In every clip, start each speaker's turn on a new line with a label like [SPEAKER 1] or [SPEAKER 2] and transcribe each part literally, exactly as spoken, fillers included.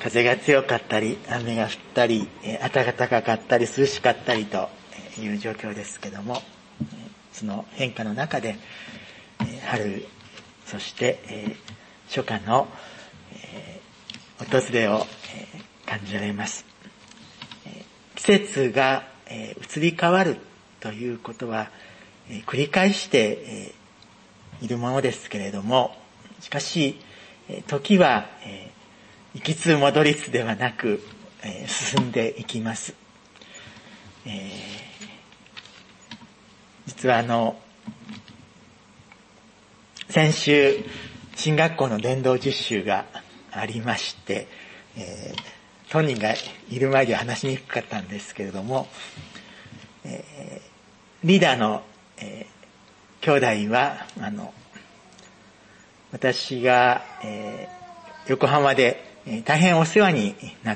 [SPEAKER 1] 風が強かったり、雨が降ったり、暖かかったり、涼しかったりという状況ですけども、その変化の中で、春、そして初夏の訪れを感じられます。季節が移り変わるということは繰り返しているものですけれども、しかし時は行きつ戻りつではなく進んでいきます。えー、実はあの先週進学校の伝道実習がありまして、えー、当人がいる前では話しにくかったんですけれども、えー、リーダーの、えー、兄弟はあの私が、えー、横浜で大変お世話になった、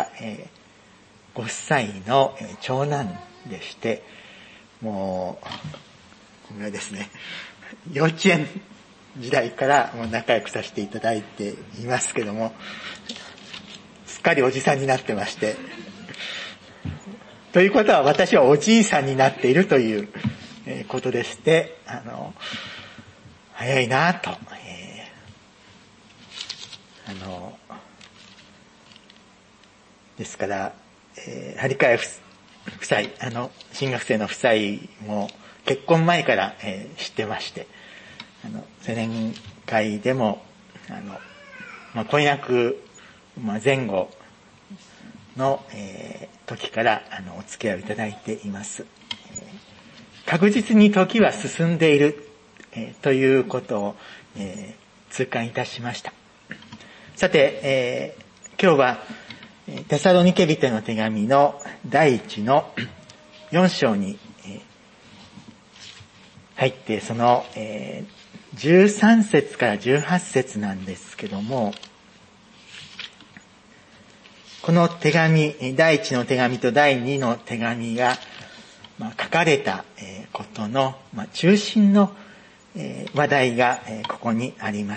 [SPEAKER 1] えー、ご夫妻の長男でして、もうこれはですね、幼稚園時代からもう仲良くさせていただいていますけども、すっかりおじさんになってまして、ということは私はおじいさんになっているということでして、あの早いなと、えー、あのですから、えー、張川夫妻、あの新学生の夫妻も結婚前から、えー、知ってまして、あの青年会でもあの、まあ、婚約、まあ、前後の、えー、時からあのお付き合いをいただいています。えー、確実に時は進んでいる、えー、ということを、えー、痛感いたしました。さて、えー、今日はテサロニケ人の手紙の第一のよん章に入って、そのじゅうさん節からじゅうはち節なんですけども、この手紙、第一の手紙と第二の手紙が書かれたことの中心の話題がここにあります。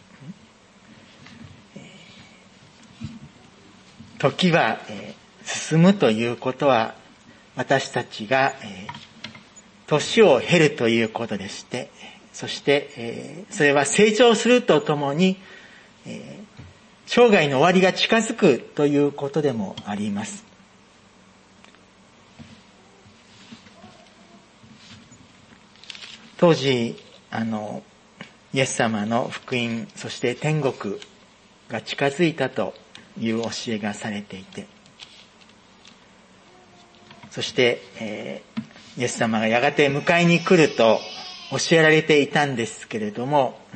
[SPEAKER 1] 時は、えー、進むということは、私たちが、えー、年を経るということでして、そして、えー、それは成長するとともに、えー、生涯の終わりが近づくということでもあります。当時、あの、イエス様の福音、そして天国が近づいたという教えがされていて、そして、えー、イエス様がやがて迎えに来ると教えられていたんですけれども、うん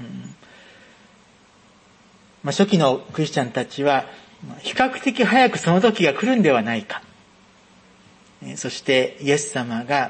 [SPEAKER 1] まあ、初期のクリスチャンたちは比較的早くその時が来るんではないか、えー、そしてイエス様が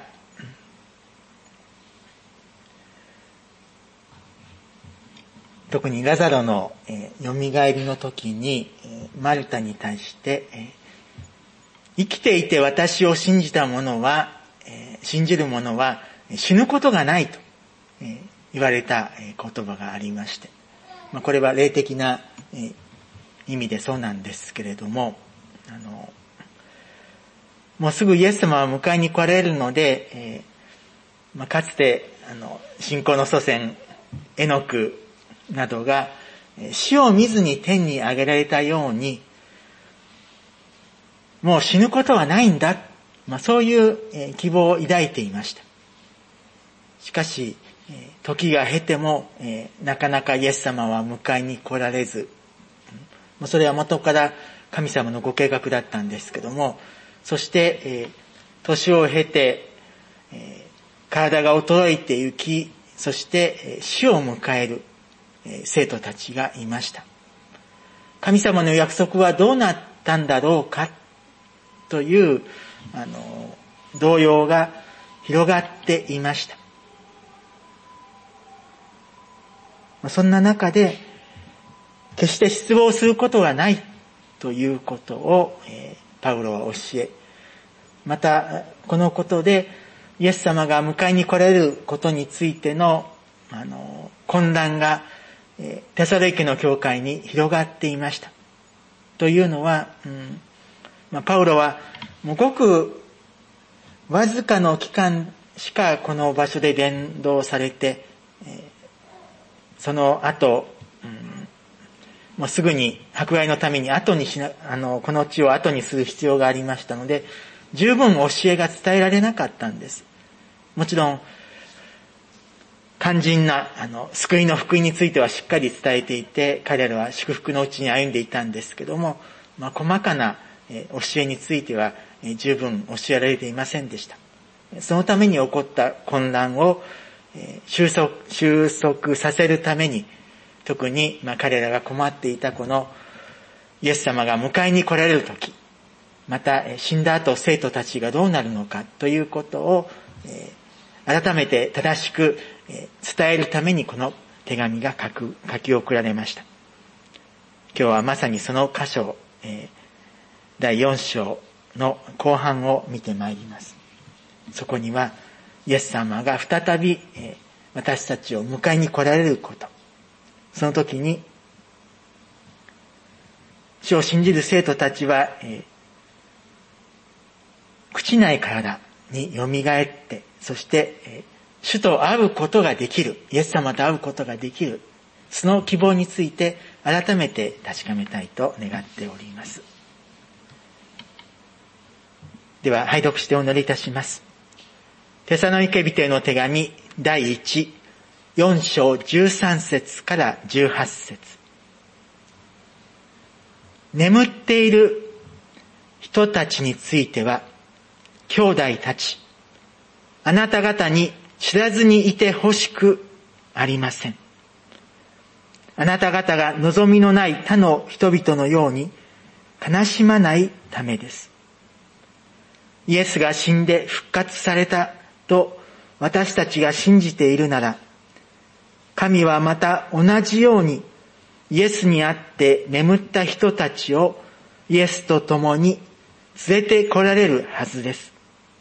[SPEAKER 1] 特にラザロの、えー、蘇りの時に、えー、マルタに対して、えー、生きていて私を信じた者は、えー、信じる者は死ぬことがないと、えー、言われた、えー、言葉がありまして、まあ、これは霊的な、えー、意味でそうなんですけれども、あのもうすぐイエス様は迎えに来られるので、えーまあ、かつてあの信仰の祖先エノクなどが死を見ずに天に上げられたように、もう死ぬことはないんだ、まあ、そういう希望を抱いていました。しかし時が経てもなかなかイエス様は迎えに来られず、それは元から神様のご計画だったんですけども、そして年を経て体が衰えてゆき、そして死を迎える生徒たちがいました。神様の約束はどうなったんだろうかというあの動揺が広がっていました。そんな中で決して失望することはないということを、えー、パウロは教え、またこのことでイエス様が迎えに来られることについてのあの混乱がテサロニケの教会に広がっていました。 というのは、うんまあ、パウロはもうごくわずかの期間しかこの場所で伝道されて、えー、その後、うん、もうすぐに迫害のために後にしなあのこの地を後にする必要がありましたので、十分教えが伝えられなかったんです。もちろん肝心なあの救いの福音についてはしっかり伝えていて、彼らは祝福のうちに歩んでいたんですけども、まあ、細かな教えについては十分教えられていませんでした。そのために起こった混乱を収束、収束させるために、特にまあ彼らが困っていたこのイエス様が迎えに来られるとき、また死んだ後生徒たちがどうなるのかということを改めて正しく伝えるためにこの手紙が書く、書き送られました。今日はまさにその箇所、だいよん章の後半を見てまいります。そこにはイエス様が再び私たちを迎えに来られること、その時に主を信じる生徒たちは朽ちない体によみがえって、そして主と会うことができる、イエス様と会うことができる、その希望について改めて確かめたいと願っております。では拝読してお祈りいたします。テサロニケ人への手紙だいいち、よん章じゅうさん節からじゅうはち節。眠っている人たちについては、兄弟たち、あなた方に知らずにいてほしくありません。あなた方が望みのない他の人々のように悲しまないためです。イエスが死んで復活されたと私たちが信じているなら、神はまた同じようにイエスにあって眠った人たちをイエスと共に連れて来られるはずです。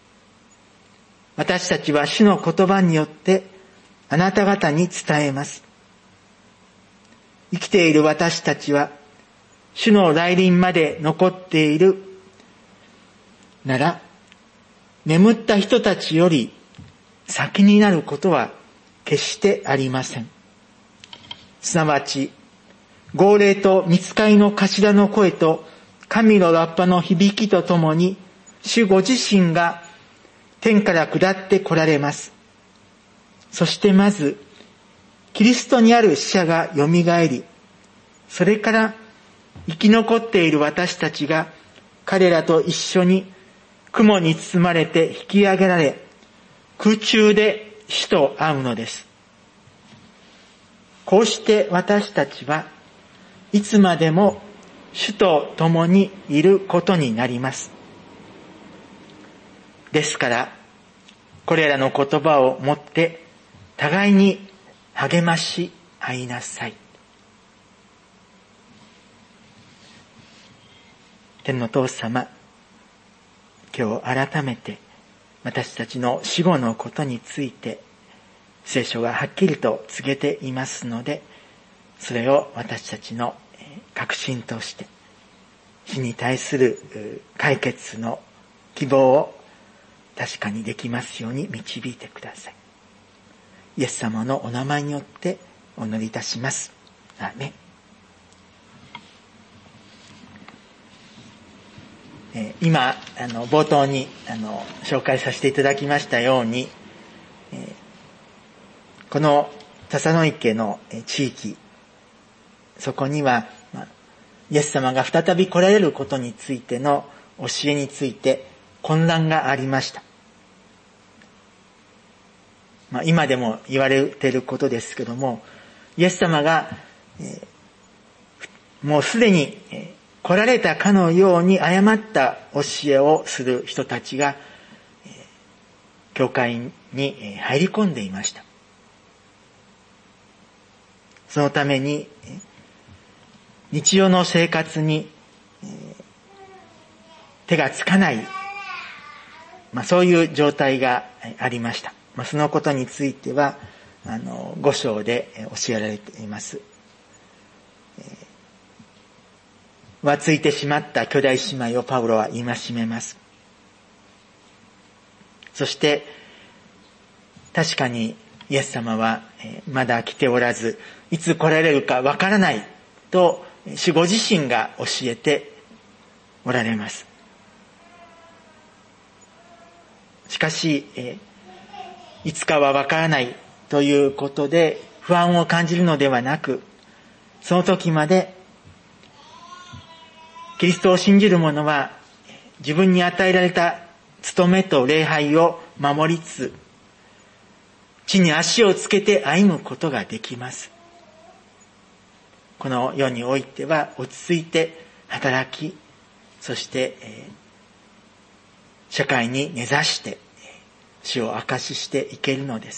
[SPEAKER 1] 私たちは主の言葉によってあなた方に伝えます。生きている私たちは主の来臨まで残っているなら、眠った人たちより先になることは決してありません。すなわち、号令と御使いの頭の声と神のラッパの響きとともに、主ご自身が天から下って来られます。そしてまず、キリストにある死者がよみがえり、それから生き残っている私たちが彼らと一緒に雲に包まれて引き上げられ、空中で主と会うのです。こうして私たちはいつまでも主と共にいることになります。ですから、これらの言葉をもって互いに励まし合いなさい。天の父様、今日改めて私たちの死後のことについて聖書がはっきりと告げていますので、それを私たちの確信として死に対する解決の希望を確かにできますように導いてください。イエス様のお名前によってお祈りいたします。アーメン。今あの冒頭にあの紹介させていただきましたように、えー、このテサロニケの地域、そこには、まあ、イエス様が再び来られることについての教えについて混乱がありました。まあ、今でも言われていることですけども、イエス様が、えー、もうすでに、えー来られたかのように誤った教えをする人たちが教会に入り込んでいました。そのために日常の生活に手がつかない、まあ、そういう状態がありました。まあ、そのことについてはあのご章で教えられています。 浮ついてしまった兄弟姉妹をパウロは戒めます。そして確かにイエス様はまだ来ておらず、いつ来られるかわからないと主ご自身が教えておられます。しかしいつかはわからないということで不安を感じるのではなく、その時までキリストを信じる者は自分に与えられた務めと礼拝を守りつつ、地に足をつけて歩むことができます。この世においては落ち着いて働き、そして、えー、社会に根ざして主を証ししていけるのです。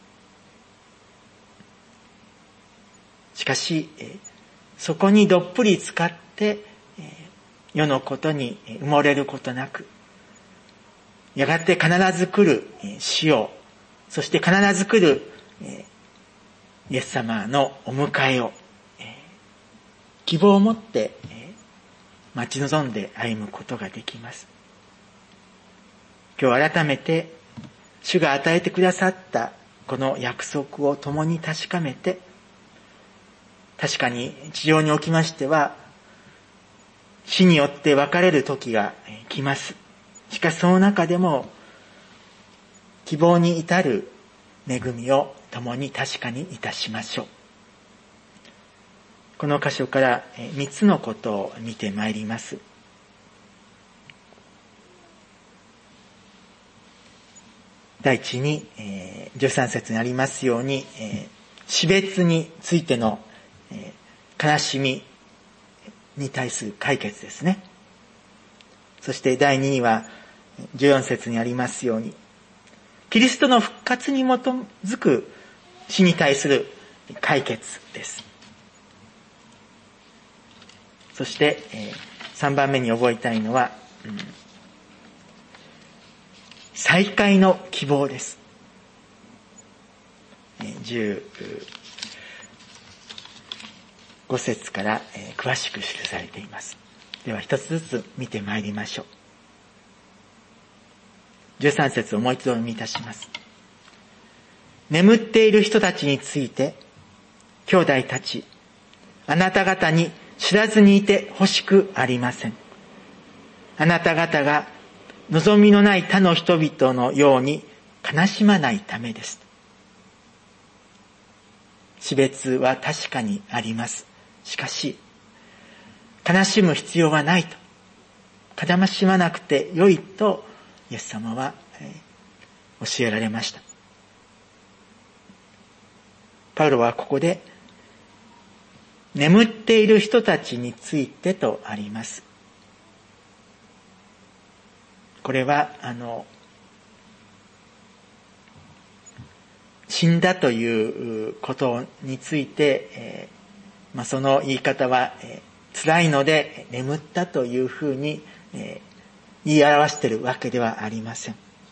[SPEAKER 1] しかし、えー、そこにどっぷり使って、えー、世のことに埋もれることなく、やがて必ず来る死を、そして必ず来るイエス様のお迎えを希望を持って待ち望んで歩むことができます。今日改めて主が与えてくださったこの約束を共に確かめて、確かに地上におきましては死によって別れる時が来ます。しかしその中でも希望に至る恵みを共に確かにいたしましょう。この箇所から三つのことを見てまいります。第一に、じゅうさん節にありますように、死別についての悲しみに対する解決ですね。そして第二にはじゅうよん節にありますように、キリストの復活に基づく死に対する解決です。そしてさんばんめに覚えたいのは、うん、再会の希望です。じゅうご節から詳しく記されています。では一つずつ見てまいりましょう。じゅうさん節をもう一度読みいたします。眠っている人たちについて、兄弟たち、あなた方に知らずにいてほしくありません。あなた方が望みのない他の人々のように悲しまないためです。死別は確かにあります。しかし、悲しむ必要はないと。悲しまなくてよいと、イエス様は教えられました。パウロはここで、眠っている人たちについてとあります。これは、あの、死んだということについて、えーまあ、その言い方は、えー、辛いので眠ったというふうに、えー言い表しているわけではありません。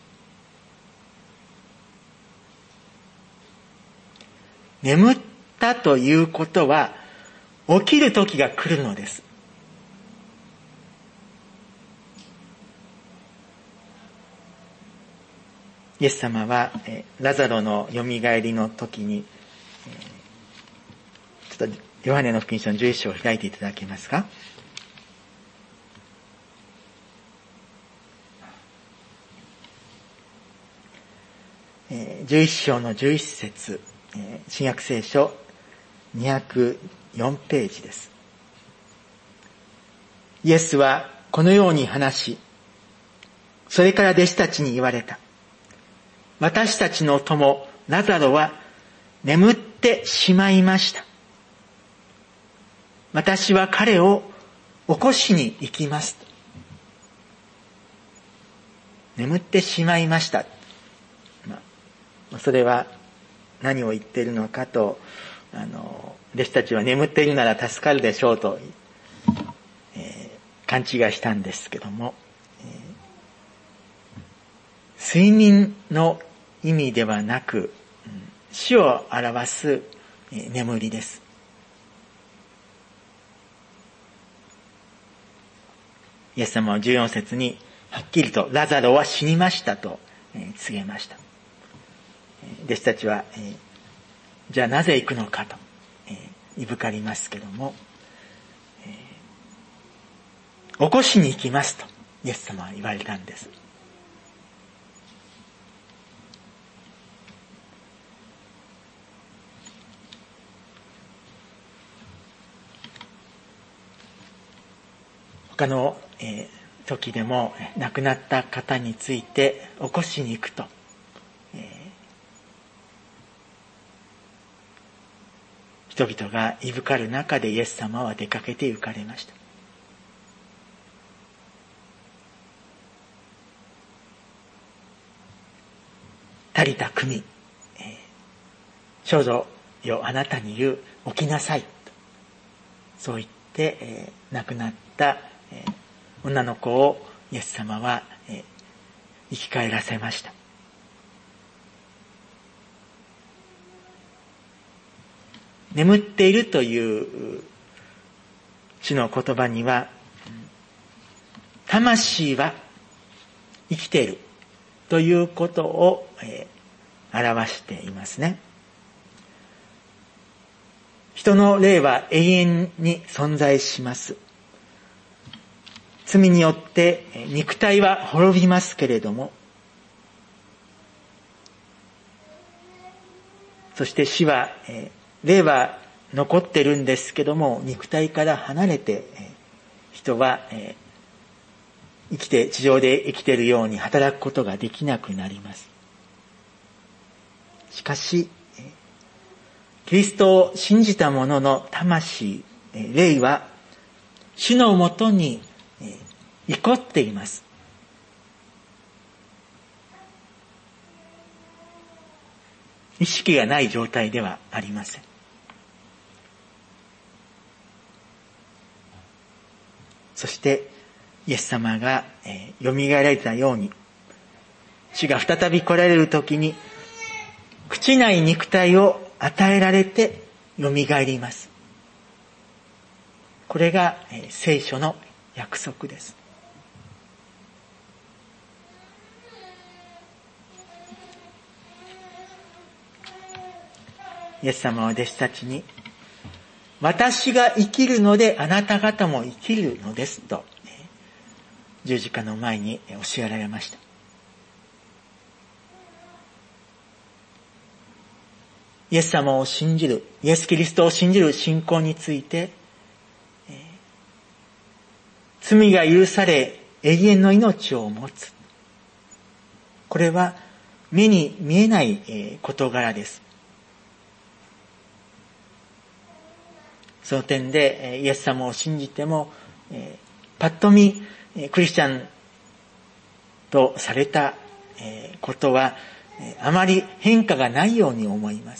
[SPEAKER 1] 眠ったということは起きる時が来るのです。イエス様はラザロのよみがえりの時に、ちょっとヨハネの福音書のじゅういっ章を開いていただけますか。じゅういっ章のじゅういち節、新約聖書にひゃくよんページです。イエスはこのように話し、それから弟子たちに言われた。私たちの友ラザロは眠ってしまいました。私は彼を起こしに行きます。眠ってしまいました。それは何を言っているのかと、あの弟子たちは眠っているなら助かるでしょうと、えー、勘違いしたんですけども、えー、睡眠の意味ではなく、死を表す、えー、眠りです。 イエス様はじゅうよん節にはっきりとラザロは死にましたと告げました。弟子たちは、じゃあなぜ行くのかといぶかりますけども、起こしに行きますとイエス様は言われたんです。他の、えー時でも亡くなった方について起こしに行くと、えー、人々がいぶかる中でイエス様は出かけて行かれました。足りた組、えー、少女よあなたに言う起きなさいと、そう言って、えー、亡くなった、えー女の子をイエス様は、えー、生き返らせました。眠っているという主の言葉には、魂は生きているということを、えー、表していますね。人の霊は永遠に存在します。罪によって肉体は滅びますけれども、そして死は、霊は残ってるんですけども、肉体から離れて人は生きて、地上で生きているように働くことができなくなります。しかし、キリストを信じた者の魂、霊は主のもとに生こっています。意識がない状態ではありません。そしてイエス様が、えー、蘇られたように、主が再び来られるときに朽ちない肉体を与えられて蘇ります。これが、えー、聖書の約束です。イエス様は弟子たちに、私が生きるのであなた方も生きるのですと十字架の前に教えられました。イエス様を信じる、イエス・キリストを信じる信仰について、罪が許され永遠の命を持つ。これは目に見えない事柄です。その点でイエス様を信じても、パッと見クリスチャンとされたことはあまり変化がないように思います。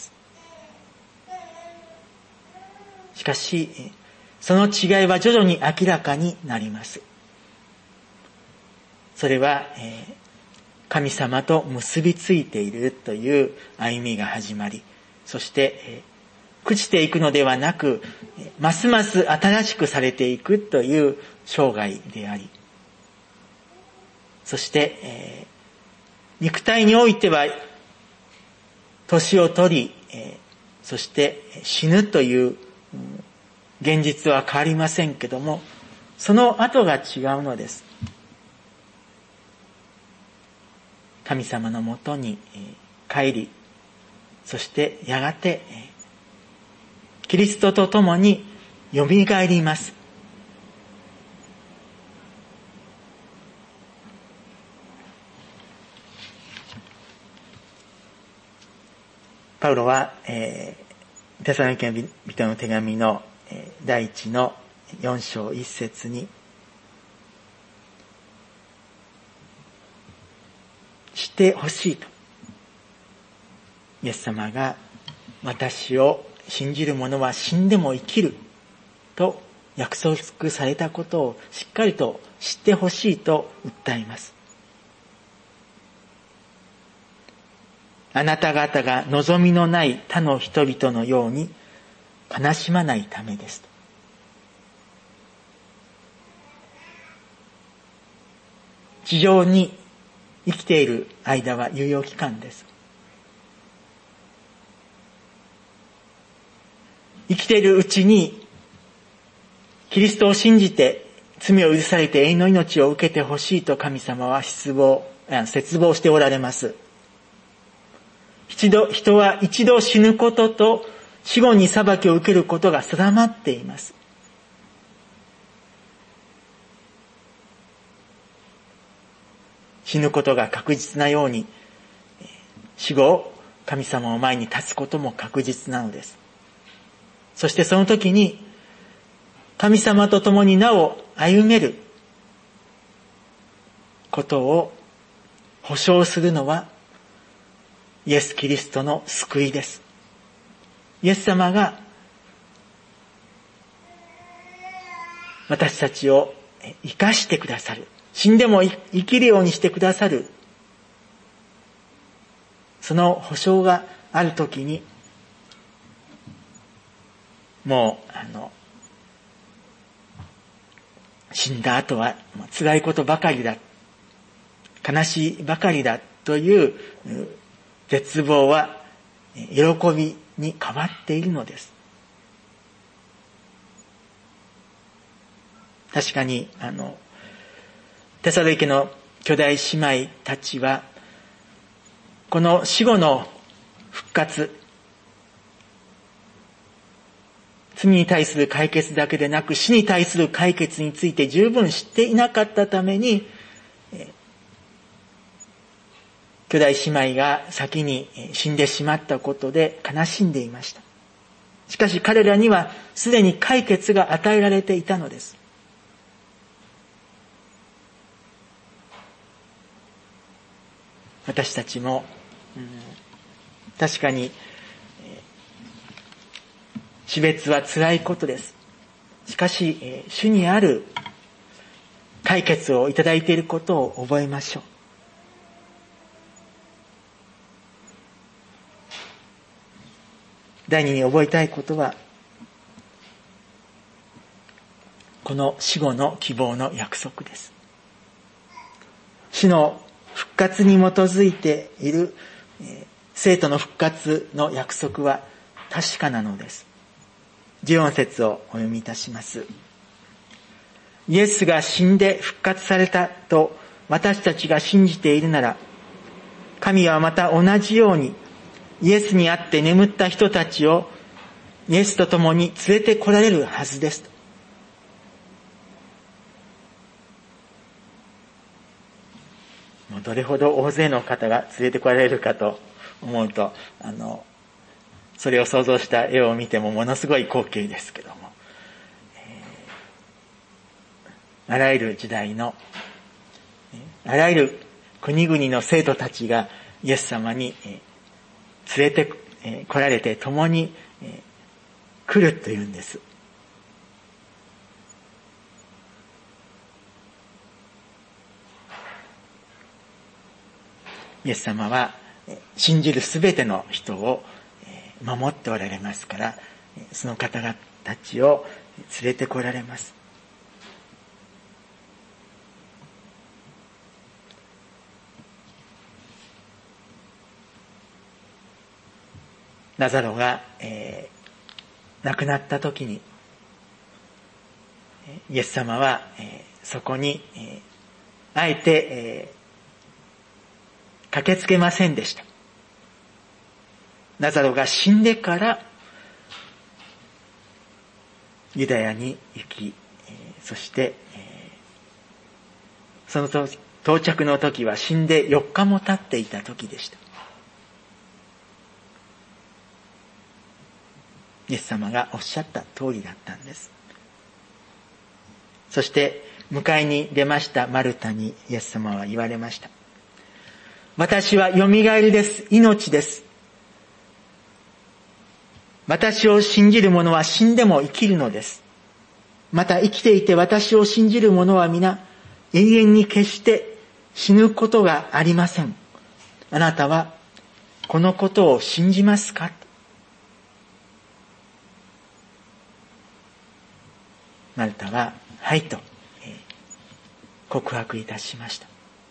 [SPEAKER 1] しかしその違いは徐々に明らかになります。それは神様と結びついているという歩みが始まり、そして朽ちていくのではなく、ますます新しくされていくという生涯であり、そして、えー、肉体においては年を取り、えー、そして死ぬという、うん、現実は変わりませんけども、その後が違うのです。神様のもとに、えー、帰り、そしてやがて、えーキリストと共によみがえります。パウロは、えー、テサロニケ人の手紙の、えー、第一の四章一節に、してほしいと。イエス様が私を信じる者は死んでも生きると約束されたことをしっかりと知ってほしいと訴えます。あなた方が望みのない他の人々のように悲しまないためですと。 地上に生きている間は猶予期間です。生きているうちにキリストを信じて罪を許されて永遠の命を受けてほしいと神様は失望、切望しておられます。一度、人は一度死ぬことと死後に裁きを受けることが定まっています。死ぬことが確実なように、死後神様の前に立つことも確実なのです。そしてその時に神様と共になお歩めることを保証するのはイエス・キリストの救いです。イエス様が私たちを生かしてくださる。死んでも生きるようにしてくださる。その保証があるときに、もう、あの、死んだ後は辛いことばかりだ。悲しいばかりだという絶望は喜びに変わっているのです。確かに、あの、テサロニケの兄弟姉妹たちは、この死後の復活、罪に対する解決だけでなく死に対する解決について十分知っていなかったために、えー、兄弟姉妹が先に死んでしまったことで悲しんでいました。しかし彼らにはすでに解決が与えられていたのです。私たちも、うん、確かに、えー、死別は辛いことです。しかし、えー、主にある解決をいただいていることを覚えましょう。第二に覚えたいことは、この死後の希望の約束です。死の復活に基づいている、えー、生徒の復活の約束は確かなのです。じゅうよん節をお読みいたします。イエスが死んで復活されたと私たちが信じているなら、神はまた同じようにイエスにあって眠った人たちをイエスと共に連れて来られるはずですと。どれほど大勢の方が連れてこられるかと思うと、あの、それを想像した絵を見てもものすごい光景ですけども、えー、あらゆる時代の、あらゆる国々の生徒たちがイエス様に連れて来られて共に来るというんです。イエス様は信じるすべての人を守っておられますから、その方々たちを連れてこられます。ラザロが、えー、亡くなった時にイエス様は、えー、そこに、えー、あえて、えー駆けつけませんでした。ラザロが死んでからユダヤに行き、そしてその到着の時は死んでよっかも経っていた時でした。イエス様がおっしゃった通りだったんです。そして迎えに出ましたマルタにイエス様は言われました。私はよみがえりです。命です。私を信じる者は死んでも生きるのです。また生きていて私を信じる者は皆永遠に決して死ぬことがありません。あなたはこのことを信じますか？マルタははいと告白いたしました。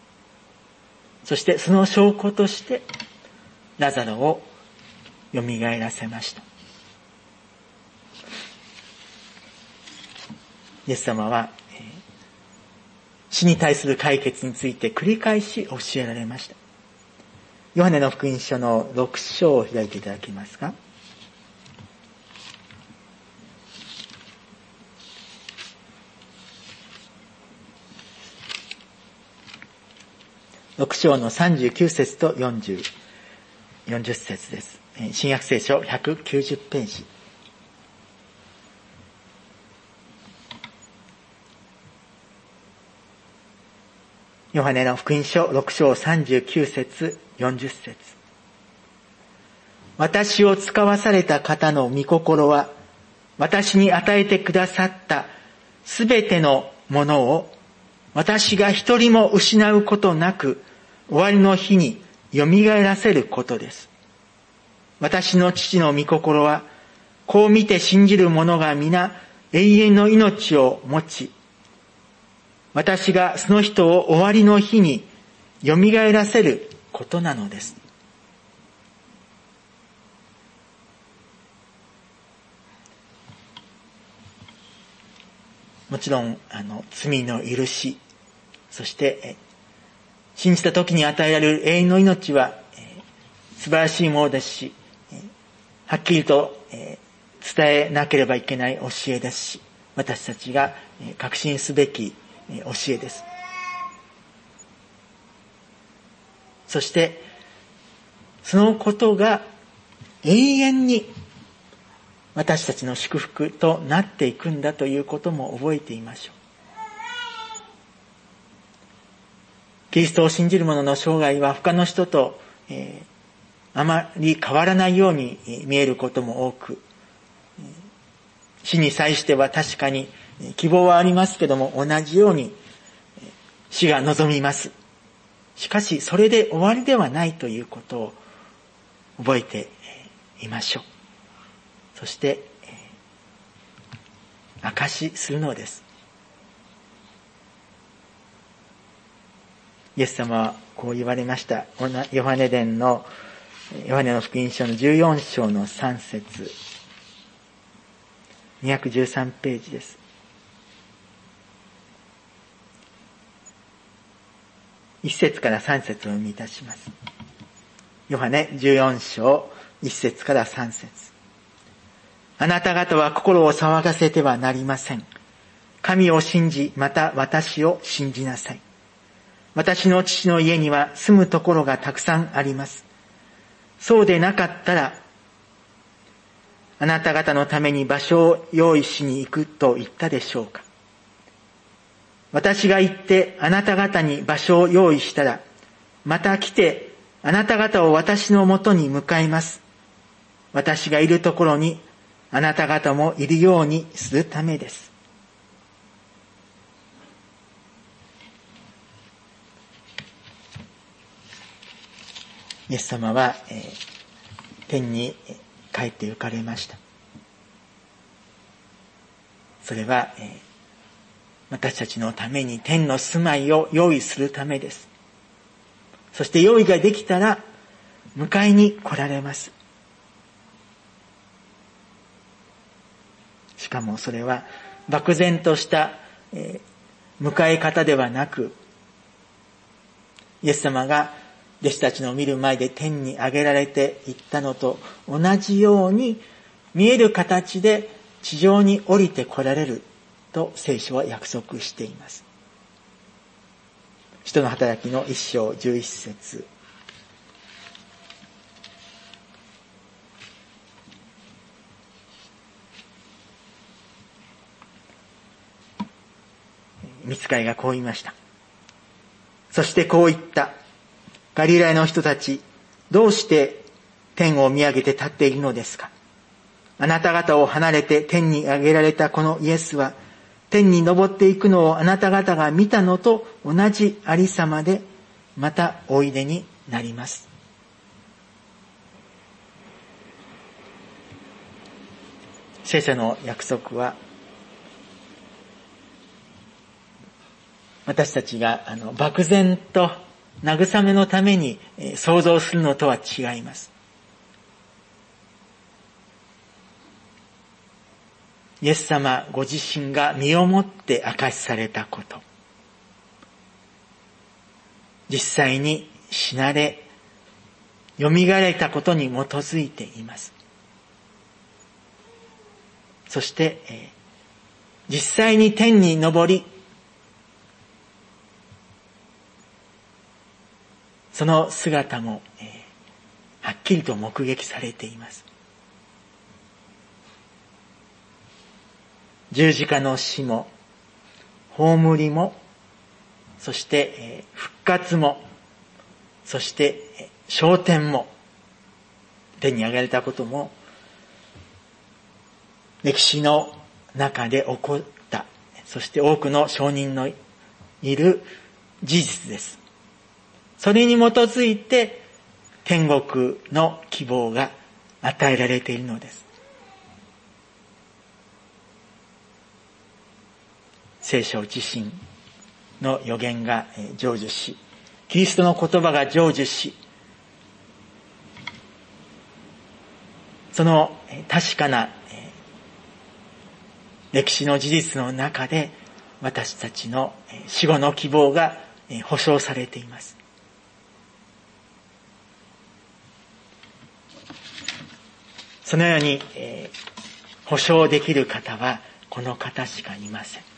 [SPEAKER 1] そしてその証拠としてラザロをよみがえらせました。イエス様は死に対する解決について繰り返し教えられました。ヨハネの福音書のろく章を開いていただけますか。ろく章のさんじゅうきゅう節とよんじゅう、よんじゅっ節です。新約聖書ひゃくきゅうじゅうページ。ヨハネの福音書ろく章さんじゅうきゅう節、よんじゅっ節。私を使わされた方の御心は、私に与えてくださったすべてのものを、私が一人も失うことなく、終わりの日によみがえらせることです。私の父の御心は、こう見て信じる者が皆永遠の命を持ち、私がその人を終わりの日によみがえらせることなのです。もちろん、あの、罪の許し、そして、信じた時に与えられる永遠の命は、えー、素晴らしいものですし、えー、はっきりと、えー、伝えなければいけない教えですし、私たちが、えー、確信すべき教えです。そしてそのことが永遠に私たちの祝福となっていくんだということも覚えていましょう。キリストを信じる者の生涯は他の人と、えー、あまり変わらないように見えることも多く、死に際しては確かに希望はありますけども、同じように死が望みます。しかしそれで終わりではないということを覚えていましょう。そして証しするのです。イエス様はこう言われました。ヨハネ伝のヨハネの福音書のじゅうよん章のさん節、にひゃくじゅうさんページです。いち節からさん節を読みいたします。ヨハネじゅうよん章いち節からさん節。あなた方は心を騒がせてはなりません。神を信じ、また私を信じなさい。私の父の家には住むところがたくさんあります。そうでなかったら、あなた方のために場所を用意しに行くと言ったでしょうか。私が行ってあなた方に場所を用意したら、また来てあなた方を私のもとに迎えます。私がいるところにあなた方もいるようにするためです。イエス様は、えー、天に帰って行かれました。それは、えー私たちのために天の住まいを用意するためです。そして用意ができたら迎えに来られます。しかもそれは漠然とした、えー、迎え方ではなく、イエス様が弟子たちの見る前で天に上げられていったのと同じように見える形で地上に降りて来られると聖書は約束しています。使徒の働きの一章十一節。御使いがこう言いました。そしてこう言った。ガリラヤの人たち、どうして天を見上げて立っているのですか。あなた方を離れて天に上げられたこのイエスは、天に昇っていくのをあなた方が見たのと同じありさまでまたおいでになります。聖書の約束は私たちがあの漠然と慰めのために想像するのとは違います。イエス様ご自身が身をもって明かしされたこと、実際に死なれ、よみがえられたことに基づいています。そして、えー、実際に天に昇り、その姿も、えー、はっきりと目撃されています。十字架の死も、葬りも、そして、えー、復活も、そして、えー、昇天も、天に上がれたことも、歴史の中で起こった、そして多くの証人のいる事実です。それに基づいて天国の希望が与えられているのです。聖書自身の予言が成就し、キリストの言葉が成就し、その確かな歴史の事実の中で私たちの死後の希望が保証されています。そのように、えー、保証できる方はこの方しかいません。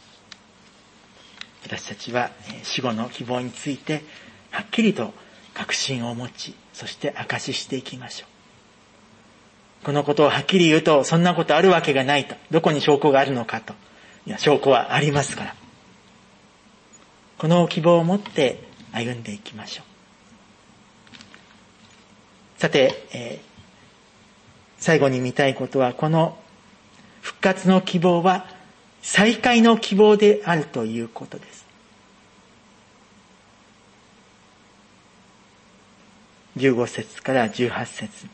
[SPEAKER 1] 私たちは死後の希望についてはっきりと確信を持ち、そして証ししていきましょう。このことをはっきり言うと、そんなことあるわけがないと。どこに証拠があるのかと。いや、証拠はありますから。この希望を持って歩んでいきましょう。さて、えー最後に見たいことは、この復活の希望は再会の希望であるということです。じゅうご節からじゅうはち節に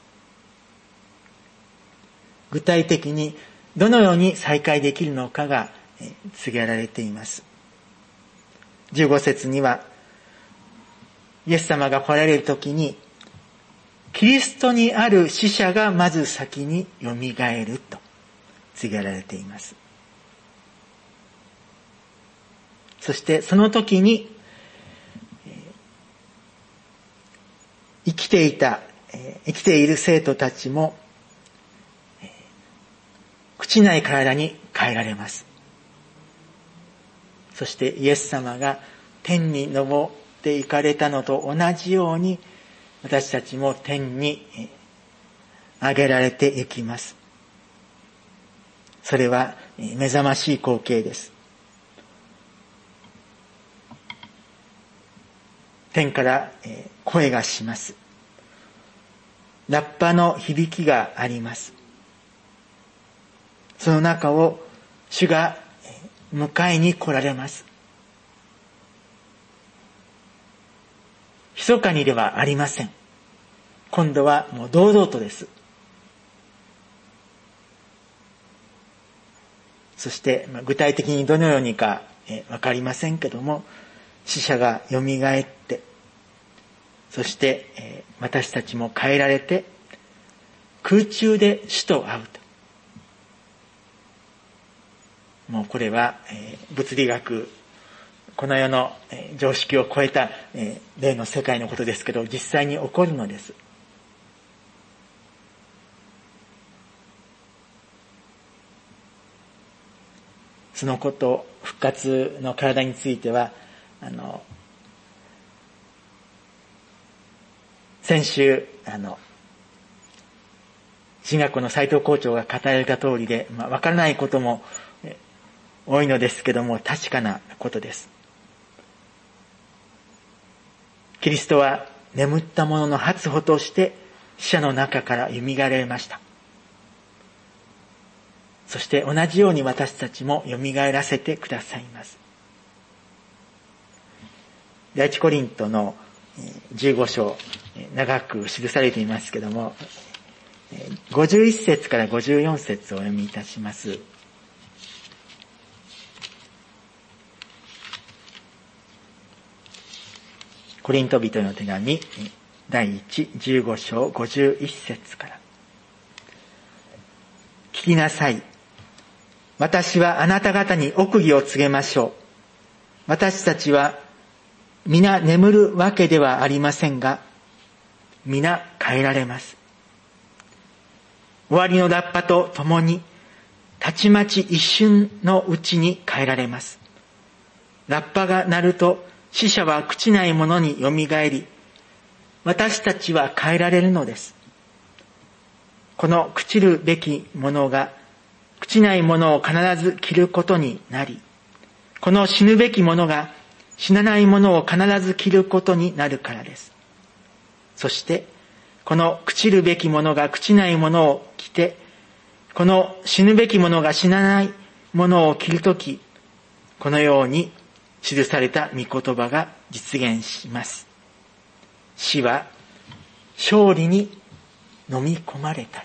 [SPEAKER 1] 具体的にどのように再会できるのかが告げられています。じゅうご節には、イエス様が来られるときにキリストにある死者がまず先によみがえると告げられています。そしてその時に生きていた生きている生徒たちも朽ちない体に変えられます。そしてイエス様が天に昇って行かれたのと同じように、私たちも天に上げられていきます。それは目覚ましい光景です。天から声がします。ラッパの響きがあります。その中を主が迎えに来られます。密かにではありません。今度はもう堂々とです。そして具体的にどのようにかわかりませんけども、死者がよみがえって、そして私たちも変えられて空中で主と会うと。もうこれは物理学、この世の常識を超えた霊の世界のことですけど、実際に起こるのです。そのこと、復活の体については、あの、先週、あの、進学校の斉藤校長が語られた通りで、まあ、わからないことも多いのですけども、確かなことです。キリストは眠った者の初歩として死者の中から蘇られました。そして同じように私たちも蘇らせてくださいます。第一コリントのじゅうご章、長く記されていますけども、ごじゅういっ節からごじゅうよん節をお読みいたします。 コリント人への手紙だいいち、じゅうご章ごじゅういち節から。聞きなさい。私はあなた方に奥義を告げましょう。私たちは皆眠るわけではありませんが、皆変えられます。終わりのラッパとともに、たちまち一瞬のうちに変えられます。ラッパが鳴ると、死者は朽ちないものによみがえり、私たちは変えられるのです。この朽ちるべきものが、朽ちないものを必ず着ることになり、この死ぬべきものが、死なないものを必ず着ることになるからです。そして、この朽ちるべきものが朽ちないものを着て、この死ぬべきものが死なないものを着るとき、このように記された御言葉が実現します。死は勝利に飲み込まれたと。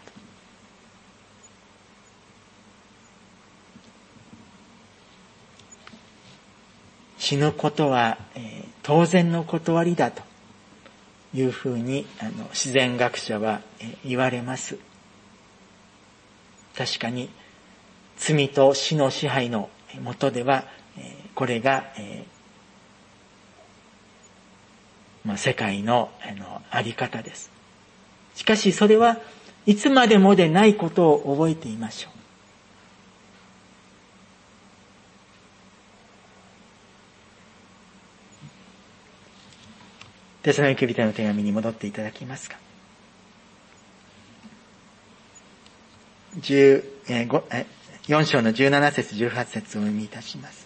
[SPEAKER 1] 死ぬことは、えー、当然の断りだというふうにあの自然学者は、えー、言われます。確かに罪と死の支配の下では、えー、これが、えーまあ、世界の、あのあり方です。しかしそれはいつまでもでないことを覚えていましょう。テサロニケ人への手紙に戻っていただきますか。よん章のじゅうなな節じゅうはち節をお読みいたします。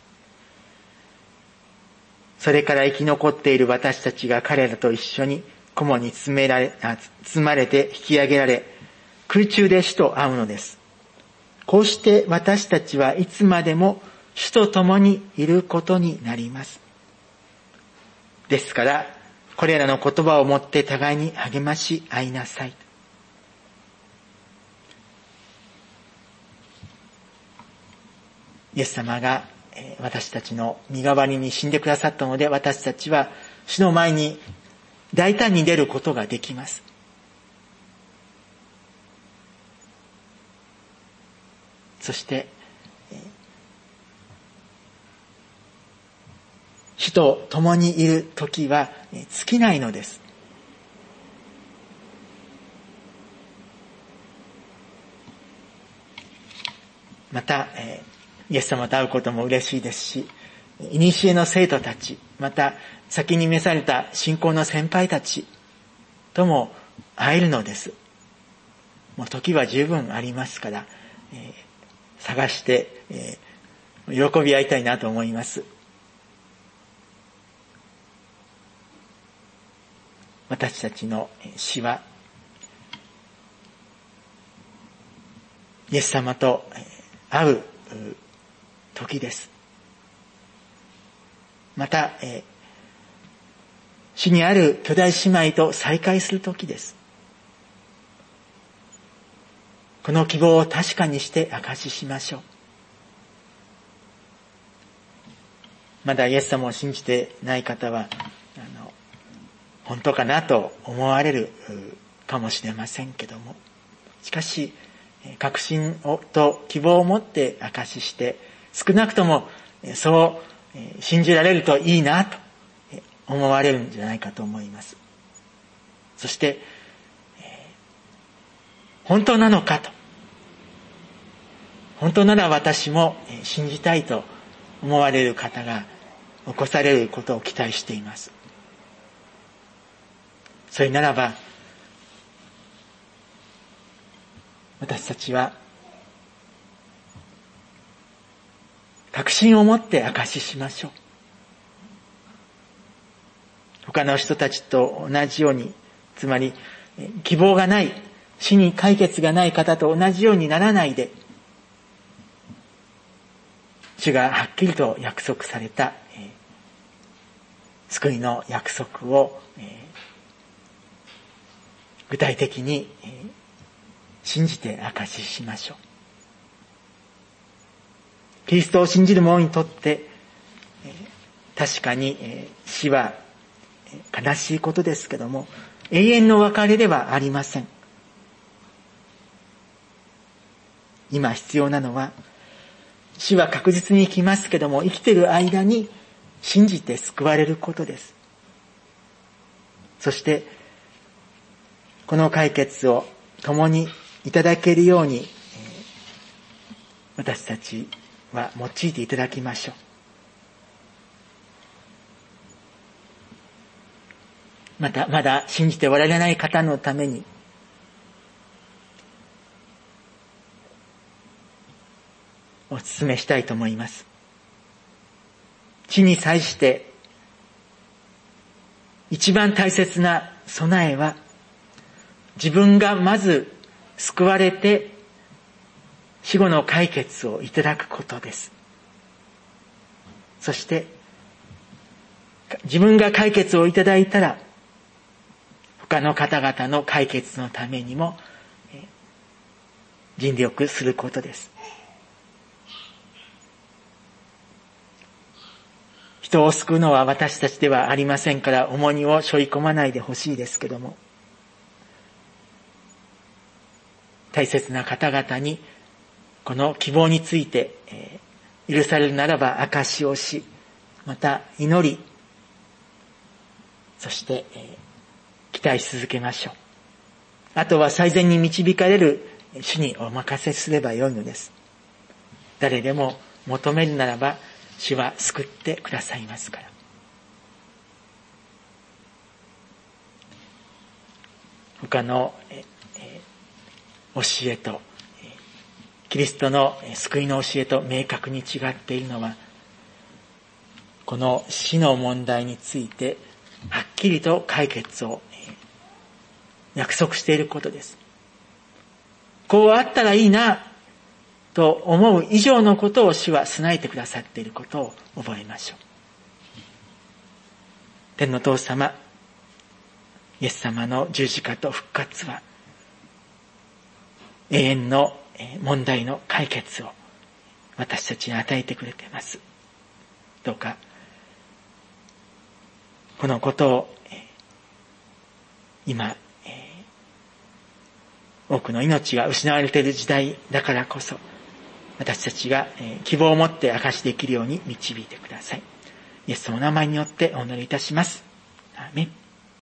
[SPEAKER 1] それから生き残っている私たちが彼らと一緒に雲に包められ、あ、包まれて引き上げられ、空中で主と会うのです。こうして私たちはいつまでも主と共にいることになります。ですから、これらの言葉をもって互いに励まし合いなさい。イエス様が私たちの身代わりに死んでくださったので、私たちは主の前に大胆に出ることができます。そして主と共にいる時は尽きないのです。また、イエス様と会うことも嬉しいですし、古の生徒たち、また先に召された信仰の先輩たちとも会えるのです。もう時は十分ありますから、えー、探して、えー、喜び合いたいなと思います。私たちの死はイエス様と会う時です。また、えー、死にある兄弟姉妹と再会する時です。この希望を確かにして証ししましょう。まだイエス様を信じてない方は、あの本当かなと思われるかもしれませんけども、しかし確信をと希望を持って証しして、少なくともそう信じられるといいなと思われるんじゃないかと思います。そして本当なのかと、本当なら私も信じたいと思われる方が起こされることを期待しています。それならば私たちは確信を持って証ししましょう。他の人たちと同じように、つまり希望がない、死に解決がない方と同じようにならないで、主がはっきりと約束された、えー、救いの約束を、えー、具体的に、えー、信じて証ししましょう。キリストを信じる者にとって、えー、確かに、えー、死は、 悲しいことですけども、永遠の別れではありません。今必要なのは、死は確実に来ますけども、生きている間に信じて救われることです。そして、この解決を共にいただけるように、私たちは用いていただきましょう。また、まだ信じておられない方のために、お勧めしたいと思います。死に際して、一番大切な備えは、自分がまず救われて、死後の解決をいただくことです。そして、自分が解決をいただいたら、他の方々の解決のためにも、尽力することです。人を救うのは私たちではありませんから、重荷を背負い込まないでほしいですけども、大切な方々にこの希望について、えー、許されるならば証しをし、また祈り、そして、えー、期待し続けましょう。あとは最善に導かれる主にお任せすればよいのです。誰でも求めるならば主は救ってくださいますから。他のええ教えとキリストの救いの教えと明確に違っているのは、この死の問題についてはっきりと解決を約束していることです。こうあったらいいなと思う以上のことを主は備えてくださっていることを覚えましょう。天の父様、イエス様の十字架と復活は永遠の問題の解決を私たちに与えてくれています。どうかこのことを今多くの命が失われている時代だからこそ、私たちが希望を持って明かしできるように導いてください。イエス様の名前によってお祈りいたします。アーメン。